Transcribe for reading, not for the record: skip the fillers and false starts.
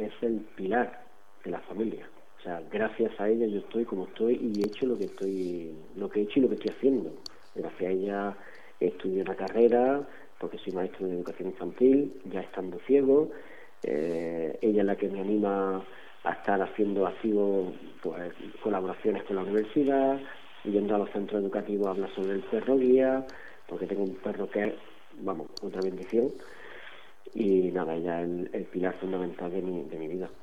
es el pilar de la familia. O sea, gracias a ella yo estoy como estoy y he hecho lo que he hecho y lo que estoy haciendo. Gracias a ella estudié una carrera, porque soy maestro de educación infantil, ya estando ciego. Ella es la que me anima a estar haciendo activo, pues, colaboraciones con la universidad, yendo a los centros educativos a hablar sobre el perro guía, porque tengo un perro que es, vamos, otra bendición. Y nada, ella es el pilar fundamental de mi vida.